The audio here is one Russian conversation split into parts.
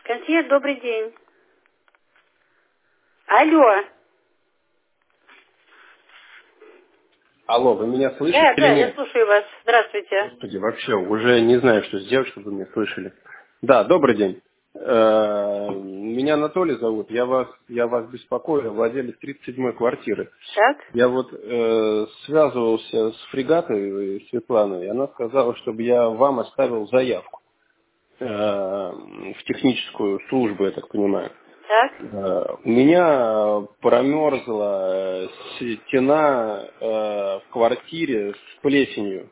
Консьерж, добрый день. Алло. Алло, вы меня слышите Да, или я нет? слушаю вас. Здравствуйте. Господи, вообще уже не знаю, что сделать, чтобы вы меня слышали. Да, добрый день. Меня Анатолий зовут. Я вас беспокою, владелец 37-й квартиры. Так? Я вот связывался с фрегатой Светланой, и она сказала, чтобы я вам оставил заявку в техническую службу, я так понимаю. Так? У меня промерзла стена в квартире с плесенью.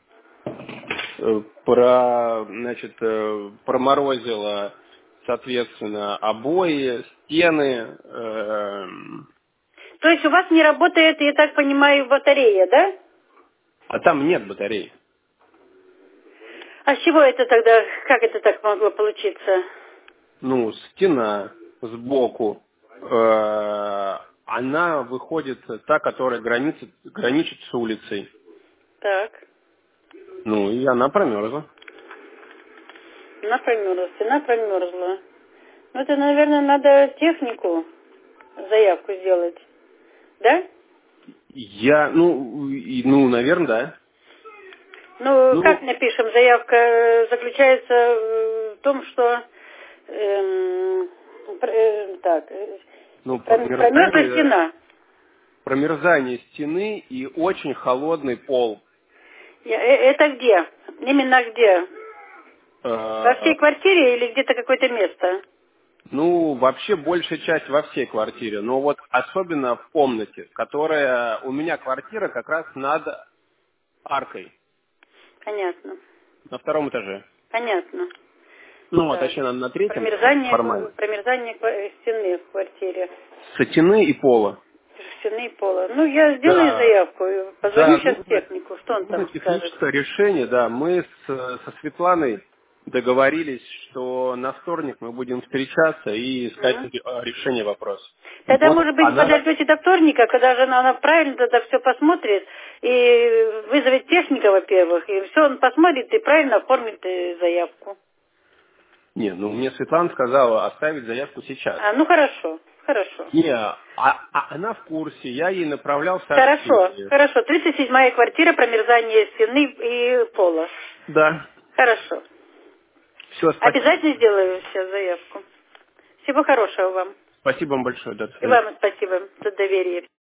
Проморозила, соответственно, обои, стены. То есть у вас не работает, я так понимаю, батарея, да? А там нет батареи. А с чего это тогда, как это так могло получиться? Ну, стена сбоку, она выходит, та, которая граничит с улицей. Так. Ну, и она промерзла. Она промерзла, стена промерзла. Ну, это, наверное, надо технику заявку сделать. Да? Наверное, да. Ну, как Ну, напишем? Заявка заключается в том, что промерзла промерзание, стена. промерзание стены и очень холодный пол. Это где? Именно где? Во Э, всей квартире или где-то какое-то место? Ну, вообще большая часть во всей квартире, но вот особенно в комнате, которая у меня квартира как раз над аркой Понятно. на втором этаже. Понятно. Ну, Так. точнее, на третьем Промерзание, формально. промерзание стены в квартире. Стены и пола. Стены и пола. Ну, я сделаю Да, заявку, и позвоню да, сейчас технику. Что он нужно там скажет? техническое решение, да. Мы со Светланой договорились, что на вторник мы будем встречаться и искать Мгм. решение вопроса. Тогда, Вот может быть, она... подождете до вторника, когда же она правильно тогда все посмотрит и вызовет техника, во-первых, и все он посмотрит и правильно оформит заявку. Не, мне Светлана сказала оставить заявку сейчас. Ну хорошо, хорошо. Не, она в курсе, я ей направлял Хорошо, сообщение. хорошо. 37-я квартира, промерзание стены и пола. Да. Хорошо. Все, спасибо. Обязательно сделаю сейчас заявку. Всего хорошего вам. Спасибо вам большое, до И свидания. вам спасибо за доверие.